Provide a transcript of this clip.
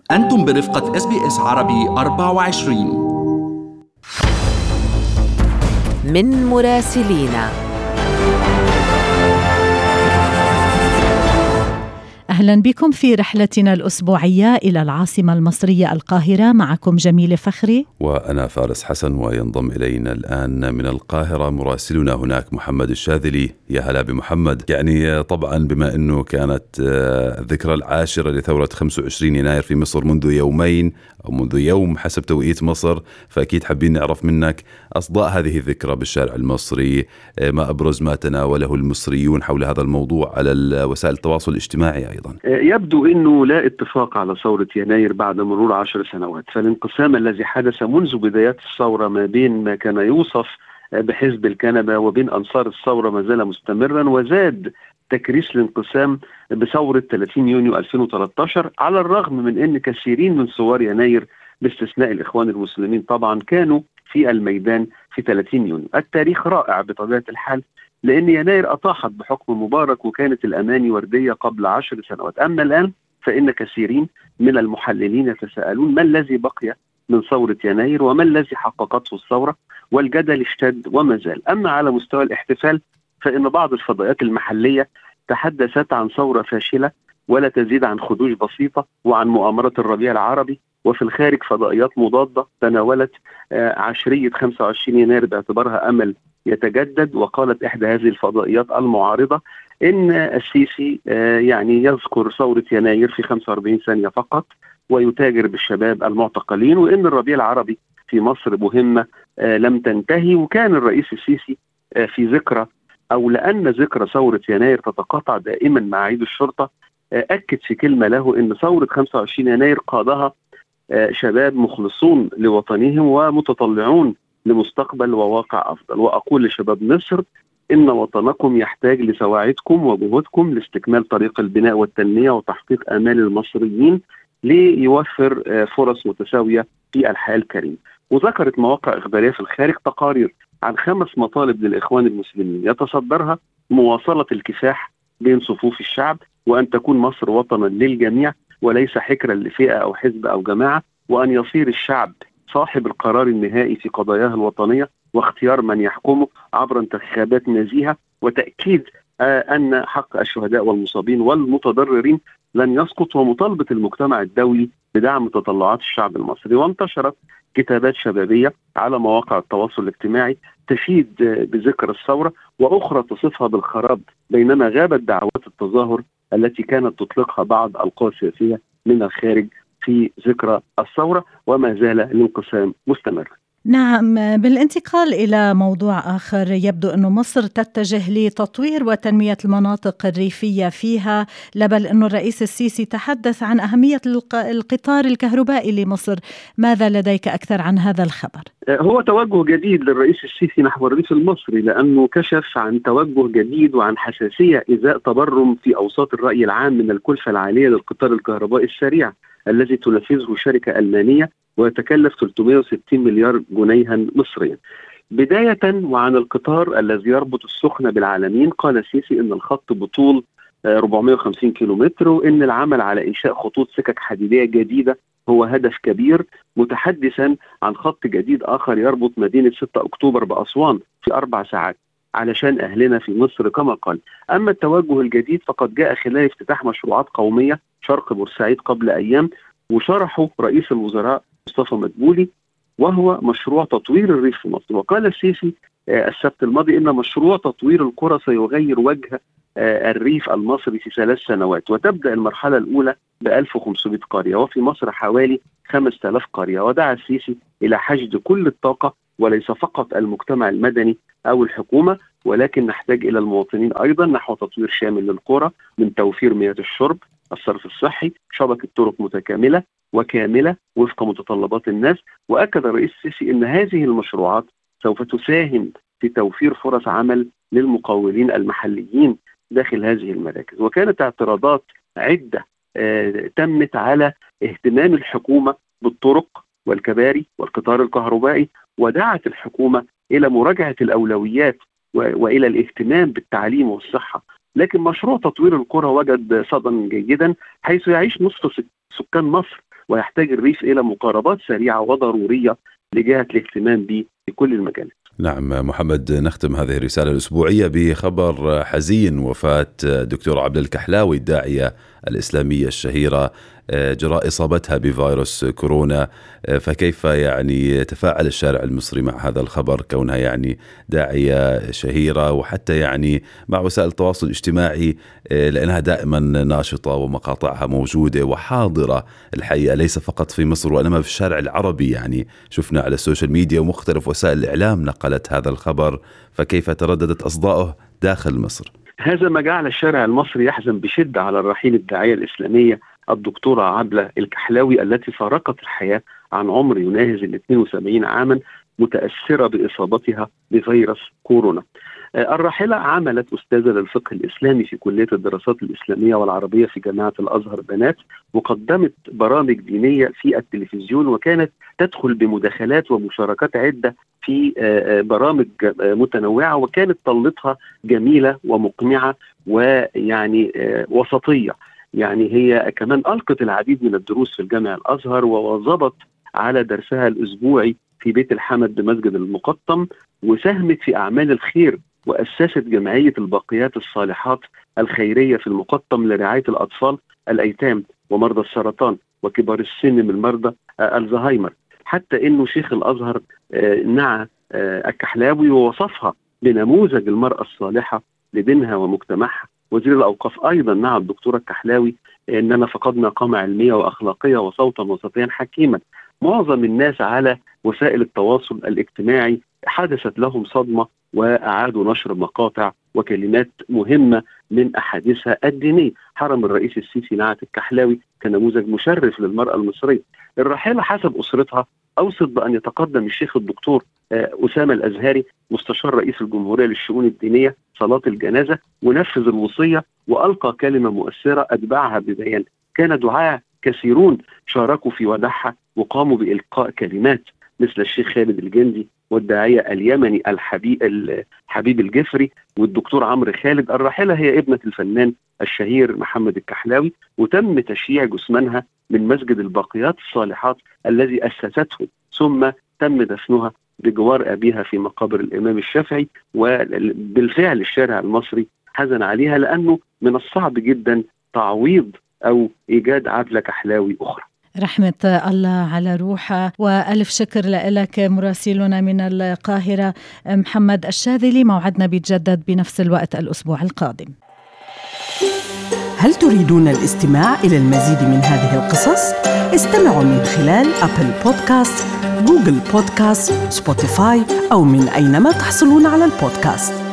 أنتم برفقة SBS عربي 24. من مراسلينا. أهلا بكم في رحلتنا الأسبوعية إلى العاصمة المصرية القاهرة. معكم جميلة فخري وأنا فارس حسن، وينضم إلينا الآن من القاهرة مراسلنا هناك محمد الشاذلي. يا هلا بمحمد. يعني طبعا بما أنه كانت الذكرى العاشرة لثورة 25 يناير في مصر منذ يومين أو منذ يوم حسب توقيت مصر، فأكيد حابين نعرف منك أصداء هذه الذكرى بالشارع المصري، ما أبرز ما تناوله المصريون حول هذا الموضوع على وسائل التواصل الاجتماعي أيضا. يبدو أنه لا اتفاق على ثورة يناير بعد مرور 10 سنوات، فالانقسام الذي حدث منذ بدايات الثورة ما بين ما كان يوصف بحزب الكنبة وبين أنصار الثورة ما زال مستمرا، وزاد تكريس الانقسام بثورة 30 يونيو 2013، على الرغم من أن كثيرين من ثوار يناير باستثناء الإخوان المسلمين طبعا كانوا في الميدان في 30 يونيو. التاريخ رائع بطبيعة الحال، لأن يناير أطاحت بحكم مبارك وكانت الأماني وردية قبل 10 سنوات. أما الآن فإن كثيرين من المحللين يتساءلون ما الذي بقي من ثورة يناير وما الذي حققته الثورة، والجدل اشتد وما زال. أما على مستوى الاحتفال فإن بعض الفضائيات المحلية تحدثت عن ثورة فاشلة ولا تزيد عن خدوش بسيطة وعن مؤامرة الربيع العربي، وفي الخارج فضائيات مضادة تناولت عشرية 25 يناير باعتبارها أمل يتجدد. وقالت إحدى هذه الفضائيات المعارضة إن السيسي يعني يذكر ثورة يناير في 45 ثانية فقط ويتاجر بالشباب المعتقلين، وإن الربيع العربي في مصر مهمة لم تنتهي. وكان الرئيس السيسي في ذكرى أو لأن ذكرى ثورة يناير تتقاطع دائما مع عيد الشرطة، أكد في كلمة له إن ثورة 25 يناير قادها شباب مخلصون لوطنهم ومتطلعون لمستقبل وواقع أفضل. وأقول لشباب مصر إن وطنكم يحتاج لسواعدكم وجهودكم لاستكمال طريق البناء والتنمية وتحقيق آمال المصريين ليوفر فرص متساوية في الحياة الكريمة. وذكرت مواقع إخبارية في الخارج تقارير عن 5 مطالب للإخوان المسلمين يتصدرها مواصلة الكفاح بين صفوف الشعب، وأن تكون مصر وطنا للجميع وليس حكرا لفئة أو حزب أو جماعة، وأن يصير الشعب صاحب القرار النهائي في قضاياه الوطنية واختيار من يحكمه عبر انتخابات نزيهة، وتأكيد أن حق الشهداء والمصابين والمتضررين لن يسقط، ومطالبة المجتمع الدولي بدعم تطلعات الشعب المصري. وانتشرت كتابات شبابية على مواقع التواصل الاجتماعي تشيد بذكر الثورة، وأخرى تصفها بالخراب، بينما غابت دعوات التظاهر التي كانت تطلقها بعض القوى السياسية من الخارج في ذكرى الثورة، وما زال الانقسام مستمر. نعم، بالانتقال إلى موضوع آخر، يبدو أن مصر تتجه لتطوير وتنمية المناطق الريفية فيها، لبل أن الرئيس السيسي تحدث عن أهمية القطار الكهربائي لمصر. ماذا لديك أكثر عن هذا الخبر؟ هو توجه جديد للرئيس السيسي نحو الريف المصري، لأنه كشف عن توجه جديد وعن حساسية إزاء تبرم في أوساط الرأي العام من الكلفة العالية للقطار الكهربائي السريع الذي تنفذه شركة ألمانية ويتكلف 360 مليار جنيها مصريا. بداية وعن القطار الذي يربط السخنة بالعالمين، قال السيسي إن الخط بطول 450 كيلومتر، وإن العمل على إنشاء خطوط سكك حديدية جديدة هو هدف كبير، متحدثا عن خط جديد آخر يربط مدينة 6 أكتوبر بأسوان في 4 ساعات علشان أهلنا في مصر كما قال. أما التوجه الجديد فقد جاء خلال افتتاح مشروعات قومية شرق بورسعيد قبل أيام، وشرحه رئيس الوزراء مصطفى مدبولي، وهو مشروع تطوير الريف في مصر. وقال السيسي السبت الماضي إن مشروع تطوير القرى سيغير وجه الريف المصري في 3 سنوات، وتبدأ المرحلة الأولى ب1500 قرية، وفي مصر حوالي 5000 قرية. ودعا السيسي إلى حشد كل الطاقة وليس فقط المجتمع المدني أو الحكومة، ولكن نحتاج إلى المواطنين أيضا نحو تطوير شامل للقرى، من توفير مياه الشرب، الصرف الصحي، شبكة طرق متكاملة وكاملة وفق متطلبات الناس. وأكد الرئيس السيسي أن هذه المشروعات سوف تساهم في توفير فرص عمل للمقاولين المحليين داخل هذه المراكز. وكانت اعتراضات عدة تمت على اهتمام الحكومة بالطرق والكباري والقطار الكهربائي، ودعت الحكومة إلى مراجعة الأولويات وإلى الاهتمام بالتعليم والصحة. لكن مشروع تطوير القرى وجد صدى جيدا، حيث يعيش نصف سكان مصر ويحتاج الريف إلى مقاربات سريعة وضرورية لجهة الاهتمام به في كل المجالات. نعم محمد، نختم هذه الرسالة الأسبوعية بخبر حزين: وفاة دكتور عبلة الكحلاوي الداعية الإسلامية الشهيرة جراء إصابتها بفيروس كورونا. فكيف يعني تفاعل الشارع المصري مع هذا الخبر، كونها يعني داعية شهيرة، وحتى يعني مع وسائل التواصل الاجتماعي لأنها دائما ناشطة ومقاطعها موجودة وحاضرة الحقيقة، ليس فقط في مصر وإنما في الشارع العربي. يعني شفنا على السوشيال ميديا ومختلف وسائل الإعلام نقلت هذا الخبر، فكيف ترددت أصداؤه داخل مصر؟ هذا ما جعل الشارع المصري يحزن بشدة على الرحيل الداعية الإسلامية الدكتورة عبلة الكحلاوي التي فارقت الحياة عن عمر يناهز 72 عاما متأثرة بإصابتها بفيروس كورونا. الراحلة عملت أستاذة للفقه الإسلامي في كلية الدراسات الإسلامية والعربية في جامعة الأزهر بنات، وقدمت برامج دينية في التلفزيون، وكانت تدخل بمداخلات ومشاركات عدة في برامج متنوعة، وكانت طلتها جميلة ومقنعة ويعني وسطية. يعني هي كمان ألقت العديد من الدروس في الجامع الأزهر، وواظبت على درسها الأسبوعي في بيت الحمد بمسجد المقطم، وساهمت في أعمال الخير وأسست جمعية الباقيات الصالحات الخيرية في المقطم لرعاية الأطفال الأيتام ومرضى السرطان وكبار السن من مرضى الزهايمر. حتى إنه شيخ الأزهر نعى الكحلاوي ووصفها بنموذج المرأة الصالحة لدينها ومجتمعها. وزير الأوقاف أيضا نعى الدكتورة الكحلاوي إننا فقدنا قامة علمية وأخلاقية وصوتا وسطيا حكيما. معظم الناس على وسائل التواصل الاجتماعي حدثت لهم صدمة، وأعادوا نشر مقاطع وكلمات مهمة من أحاديثها الدينية. حرم الرئيس السيسي نعت الكحلاوي كنموذج مشرف للمرأة المصرية. الراحلة حسب أسرتها أوصت بأن يتقدم الشيخ الدكتور أسامة الأزهري مستشار رئيس الجمهورية للشؤون الدينية صلاة الجنازة، ونفذ الوصية وألقى كلمة مؤثرة أتبعها ببيان. كان دعاة كثيرون شاركوا في وداعها وقاموا بإلقاء كلمات مثل الشيخ خالد الجندي والداعية اليمني حبيب الجفري والدكتور عمرو خالد. الراحلة هي ابنة الفنان الشهير محمد الكحلاوي، وتم تشييع جثمانها من مسجد الباقيات الصالحات الذي أسسته، ثم تم دفنها بجوار أبيها في مقابر الإمام الشافعي. وبالفعل الشارع المصري حزن عليها، لأنه من الصعب جدا تعويض أو إيجاد عبلة كحلاوي أخرى. رحمة الله على روحها، وألف شكر لك مراسلنا من القاهرة محمد الشاذلي. موعدنا بيتجدد بنفس الوقت الأسبوع القادم. هل تريدون الاستماع إلى المزيد من هذه القصص؟ استمعوا من خلال أبل بودكاست، جوجل بودكاست، سبوتيفاي أو من أينما تحصلون على البودكاست.